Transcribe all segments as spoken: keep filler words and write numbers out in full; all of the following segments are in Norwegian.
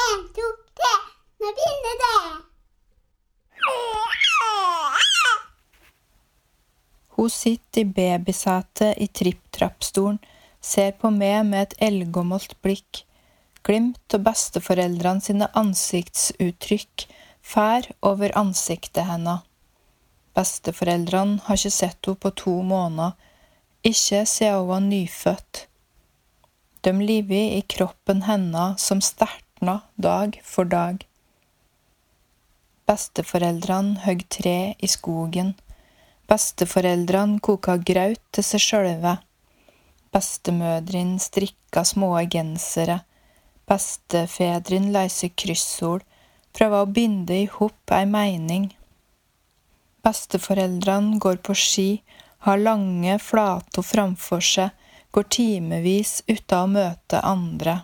En, to, tre, nå begynner det! Hun sitter i babysetet i tripp-trappstolen, ser på meg med et eldgammelt blikk. Glimt av besteforeldrene sine ansiktsuttrykk fær over ansiktet henne. Besteforeldrene har ikke sett henne på to måneder, ikke siden hun var nyfødt. De lever i kroppen henne som stertner dag for dag. Besteforeldrene høgg tre i skogen. Besteforeldrene koka graut til seg sjølve. Bestemødrin strikka små gensere. Bestefedrin løser kryssord, prøver å binde i hop ei mening. Besteforeldrene går på ski, har lange flater framfor seg, går timevis uten å møte andre.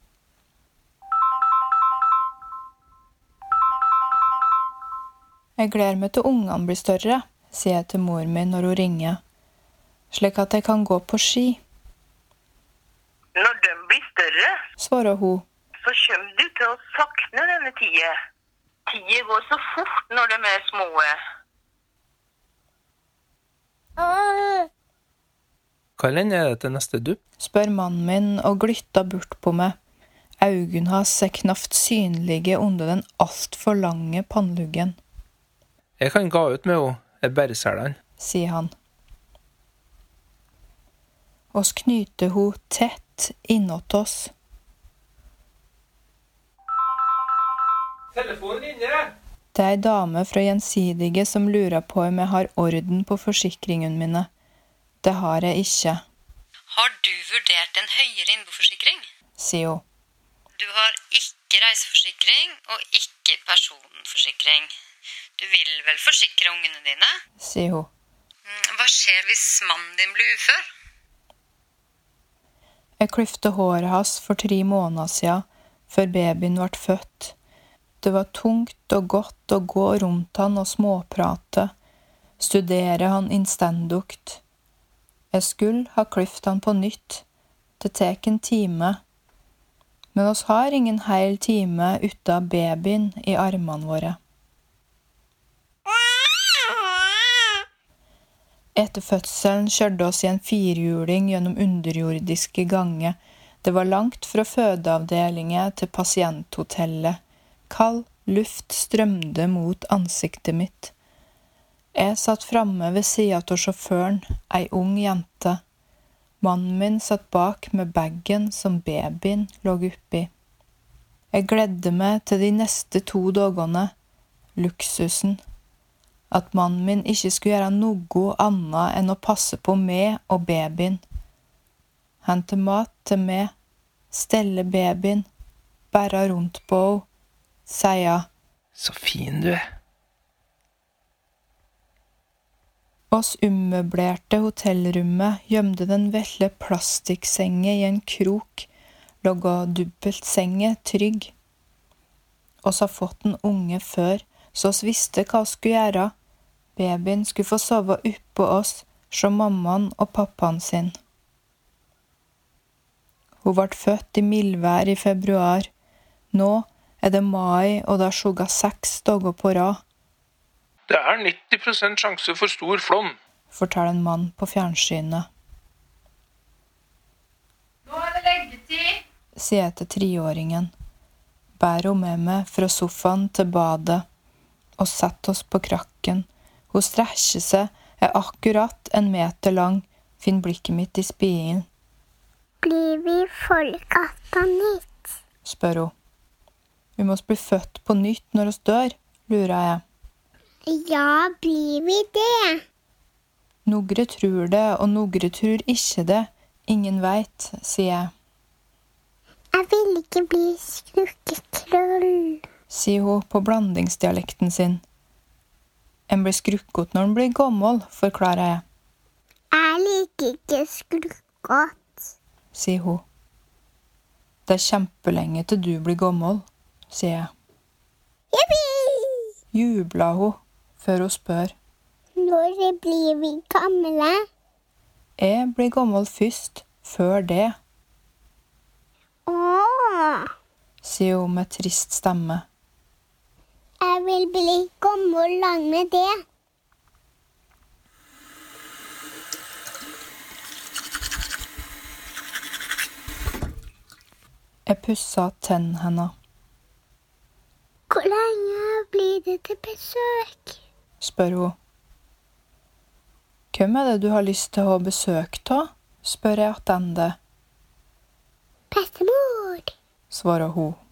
Jeg gleder meg til ungene blir større, sier jeg til mor min når hun ringer, slik at jeg kan gå på ski. Når de blir større, svarer hun. så kommer du til å sakne denne tida. Tida går så fort når de er små. Hvor lenge er det til neste dupp? Spør mannen min og glytter bort på meg. Øynene hans er knapt synlige under den alt for lange pannluggen. Jeg kan gå ut med henne, jeg bare ser den, sier han. Oss knyter hun tett innåt oss. Telefonen ringer! Det er ei dame fra Gjensidige som lurer på om jeg har orden på forsikringene mine. Det har jeg ikke. Har du vurdert en høyere innboforsikring? Sier hun. Du har ikke reiseforsikring og ikke personforsikring. Du vil vel forsikre ungene dine? Sier hun. Hva skjer hvis mannen din blir ufør? Jeg klyfte håret hans for tre måneder siden, før babyen ble født. Det var tungt og godt å gå rundt han og småprate, studere han innstendukt. Jeg skulle ha klyft han på nytt. Det tek en time. Men oss har ingen heil time uten babyen i armene våre. Etter fødselen kjørte oss i en firhjuling gjennom underjordiske ganger. Det var langt fra fødeavdelingen til pasienthotellet. Kald luft strømde mot ansiktet mitt. Jeg satt framme ved siden av sjåføren, ei ung jente. Mannen min satt bak med bagen som babyen lå oppi. Jeg gledde meg til de neste to dagene. Luksusen. At mannen min ikke skulle gjøre noe annet enn å passe på meg og babyen. Hente mat til meg, stelle babyen, bære rundt på henne, sier Så fin du er. Oss ummøblerte hotellrommet gjemte den vesle plastikksengen i en krok, lå dubbeltsenge trygg. Oss har fått en unge før, så oss visste hva oss skulle gjøre. Babyen skulle få sove oppå oss, som mammaen og pappaen sin. Hun ble født i mildvær i februar. Nå er det mai, og det har skjugget seks dager på rad. Det er nitti prosent sjanse for stor flom, forteller en mann på fjernsynet. Nå er det leggetid, sier jeg til treåringen. Bærer hun med meg fra sofaen til badet, og setter oss på krakken. Hun strekker seg, er akkurat en meter lang, finner blikket mitt i speilen. Blir vi folka på nytt? Spør hun. Vi må bli født på nytt når vi dør, lurer jeg. Ja, blir vi det? Nogre tror det, og nogre tror ikke det. Ingen vet, sier jeg. Jeg vil ikke bli skrukketroll, sier hun på blandingsdialekten sin. En blir skrukkot når en blir gammel, forklarer jeg. Jeg liker ikke skrukkot, sier hun. Det er kjempelenge til du blir gammel, sier jeg. Jippi! Jubler hun, før hun spør. Når blir vi gamle? Jeg blir gammel først, før det, Åh, sier hun med trist stemme. Jeg vil bli gammel lang med det. Jeg pusser tennene henne. Hvor lenge blir det til besøk? Spør hun. Hvem er det du har lyst til å besøke da? Spør jeg attende. Bestemor. Svarer hun.